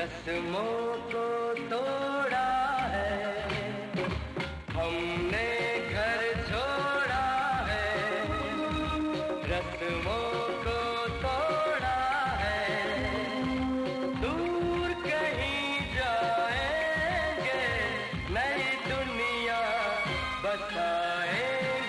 रस्मों को तोड़ा है, हमने घर छोड़ा है। रस्मों को तोड़ा है, दूर कहीं जाएंगे, नई दुनिया बताएंगे।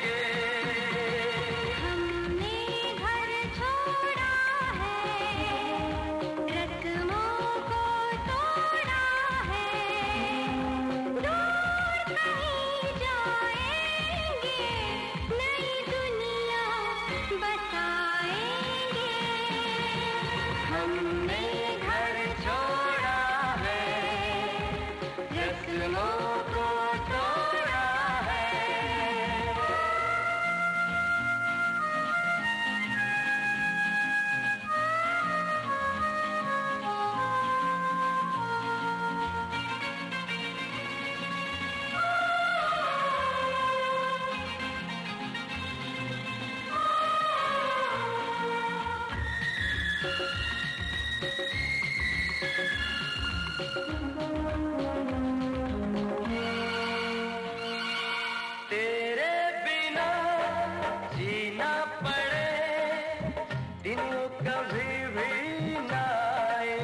तेरे बिना जीना पड़े, दिन कभी भी ना आए।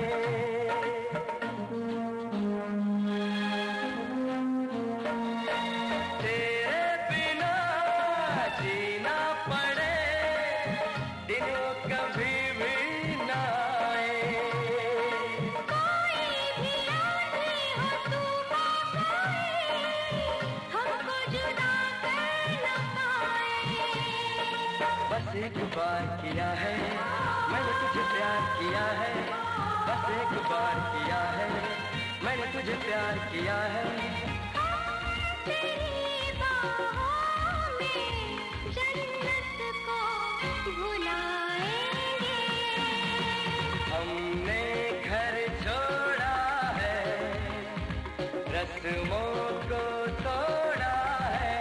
तेरे बिना जीना पड़े, दिन कभी भी ना आए। कोई भी आए हो तूफान आए, हमको जुदा कर न पाए। बस एक बार किया है मैंने तुझे प्यार किया है, बस एक बार किया है मैंने तुझे प्यार किया है। तेरी बाहों में जन्नत को भुलाएंगे। हमने घर छोड़ा है, रस्मों को तोड़ा है।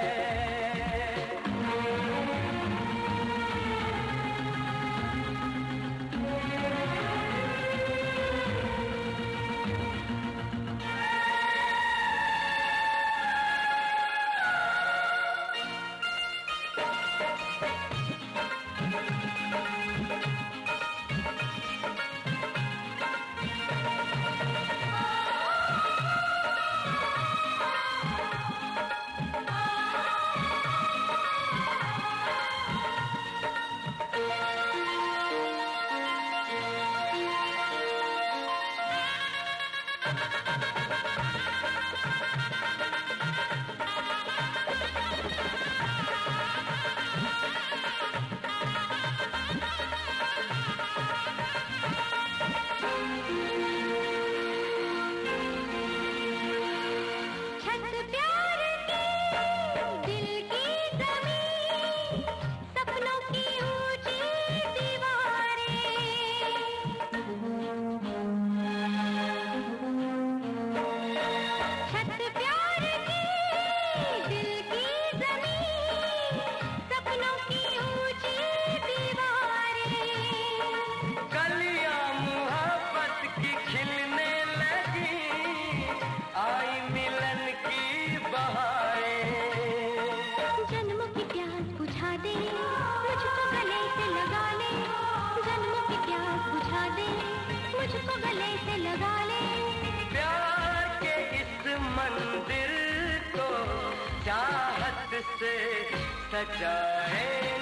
मंदिर को चाहत से सजाएं।